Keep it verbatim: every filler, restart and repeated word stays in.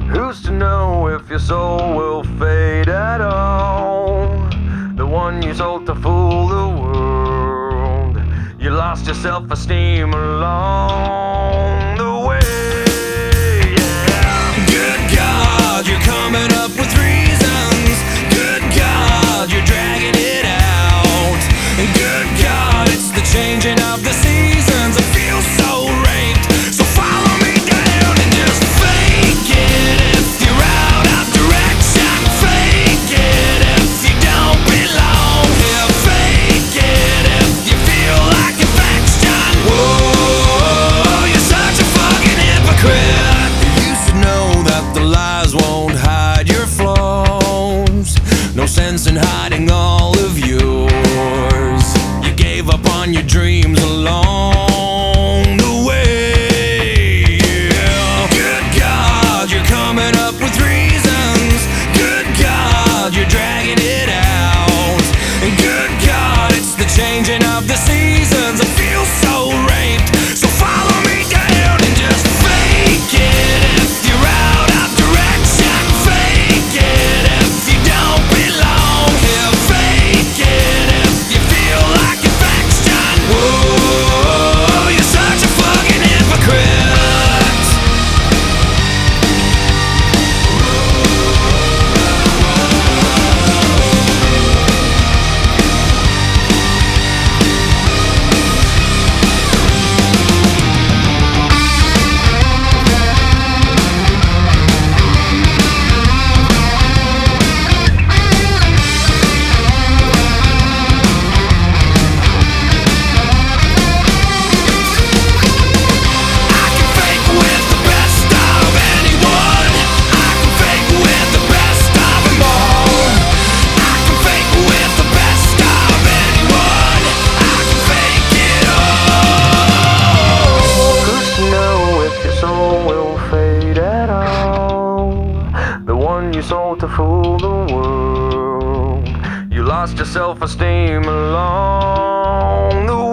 Who's to know if your soul will fade at all? The one you sold to fool the world. You lost your self-esteem along the way. Yeah. Good God, you're coming up with reasons. Good God, you're dragging it out. And good God, it's the changing of the seasons. I feel so raped, so follow me down and just fake it if you're out of direction. Fake it if you don't belong here. Fake it if you feel like affection. Whoa, you're such a fucking hypocrite. You used to know that the lies won't hide your flaws. No sense in hiding all of yours. You gave up on your dreams along the way. Yeah. Good God, you're coming up with reasons. Good God, you're dragging it out. And good God, it's the changing of the seasons. I feel so raped, so follow me down and just fake it if you're out of direction. Fake it if you don't belong here. Fake it if you feel like affection. Whoa, you're such a fucking hypocrite. You sold to fool the world. You lost your self-esteem along the